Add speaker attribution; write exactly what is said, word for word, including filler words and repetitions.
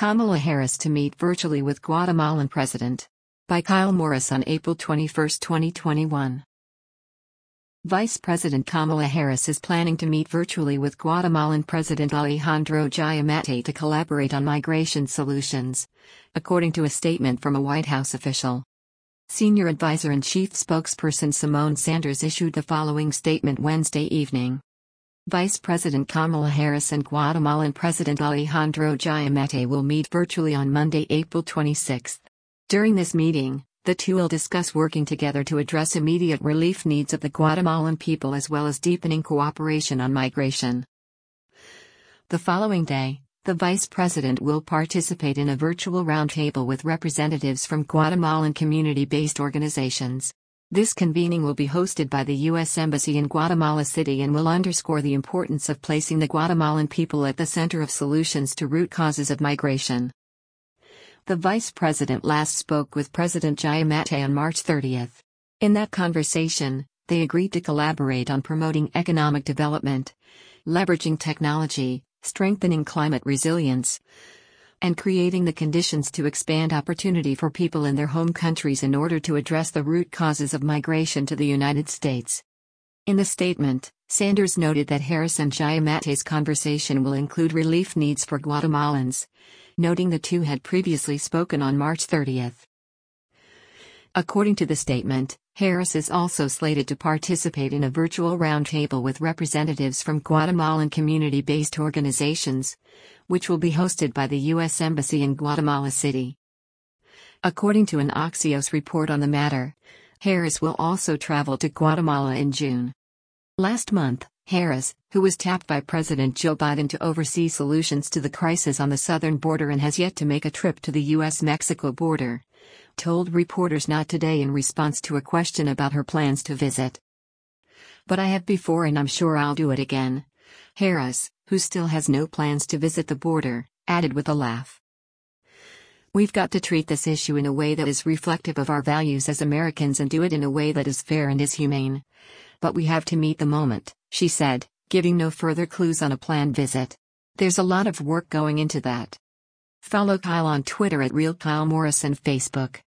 Speaker 1: Kamala Harris to meet virtually with Guatemalan President. By Kyle Morris on April twenty-first, twenty twenty-one. Vice President Kamala Harris is planning to meet virtually with Guatemalan President Alejandro Giammattei to collaborate on migration solutions, according to a statement from a White House official. Senior advisor and chief spokesperson Symone Sanders issued the following statement Wednesday evening. Vice President Kamala Harris and Guatemalan President Alejandro Giammattei will meet virtually on Monday, April twenty-sixth. During this meeting, the two will discuss working together to address immediate relief needs of the Guatemalan people as well as deepening cooperation on migration. The following day, the Vice President will participate in a virtual roundtable with representatives from Guatemalan community-based organizations. This convening will be hosted by the U S Embassy in Guatemala City and will underscore the importance of placing the Guatemalan people at the center of solutions to root causes of migration. The Vice President last spoke with President Giammattei on March thirtieth. In that conversation, they agreed to collaborate on promoting economic development, leveraging technology, strengthening climate resilience, and creating the conditions to expand opportunity for people in their home countries in order to address the root causes of migration to the United States. In the statement, Sanders noted that Harris and Giammattei's conversation will include relief needs for Guatemalans, noting the two had previously spoken on March thirtieth. According to the statement, Harris is also slated to participate in a virtual roundtable with representatives from Guatemalan community-based organizations, which will be hosted by the U S Embassy in Guatemala City. According to an Axios report on the matter, Harris will also travel to Guatemala in June. Last month, Harris, who was tapped by President Joe Biden to oversee solutions to the crisis on the southern border and has yet to make a trip to the U S Mexico border, told reporters not today in response to a question about her plans to visit. "But I have before and I'm sure I'll do it again," Harris, who still has no plans to visit the border, added with a laugh. "We've got to treat this issue in a way that is reflective of our values as Americans and do it in a way that is fair and is humane. But we have to meet the moment," she said, giving no further clues on a planned visit. "There's a lot of work going into that." Follow Kyle on Twitter at Real Kyle Morris and Facebook.